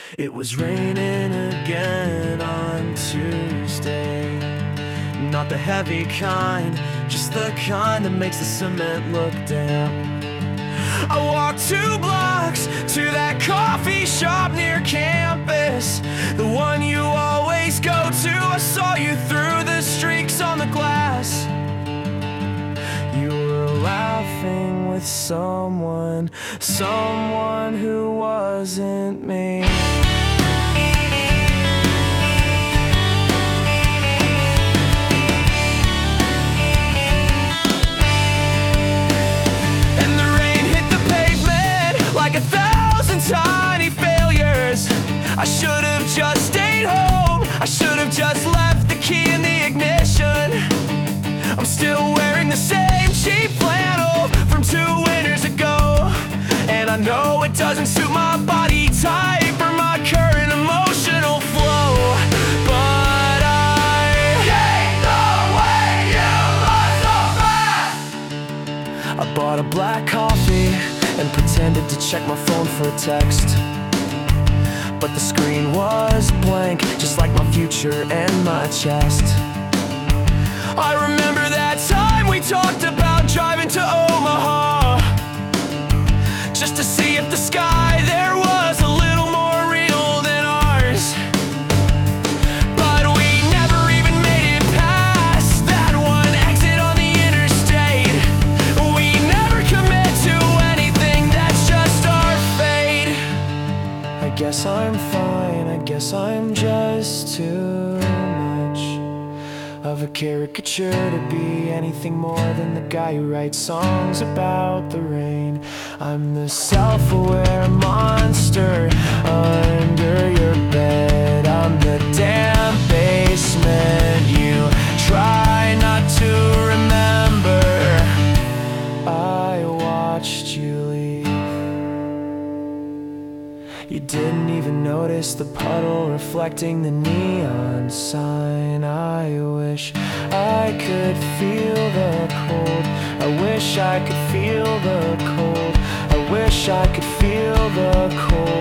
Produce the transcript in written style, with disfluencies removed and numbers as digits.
It was raining again on Tuesday. Not the heavy kind, just the kind that makes the cement look damp. I walked 2 blocks to that coffee shop near campus, the one you always go to. I saw you through the streaks on the glass. You were laughing with someone who wasn't me. Tiny failures. I should have just stayed home. I should have just left the key in the ignition. I'm still wearing the same cheap flannel from 2 winters ago, and I know it doesn't suit my body type or my current emotional flow, but I hate the way you look so fast. I bought a black coffee and pretended to check my phone for a text, but the screen was blank, just like my future and my chest. I remember that time we talked about driving to Omaha, just to see if the sky there was a little more real than ours. But we never even made it past that one exit on the interstate. We never commit to anything, that's just our fate. I guess I'm fine, I guess I'm just too much of a caricature to be anything more than the guy who writes songs about the rain. I'm the self-aware monster under your bed. I'm the damn basement you try not to remember. I watched you leave. You didn't even notice the puddle reflecting the neon sign. I wish I could feel the cold. I wish I could feel the cold. I wish I could feel the cold.